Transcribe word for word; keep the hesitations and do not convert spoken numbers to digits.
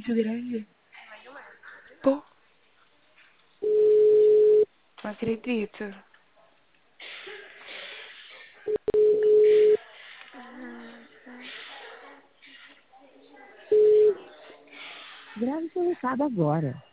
muito grande. Pô, não acredito. Grave seu recado agora.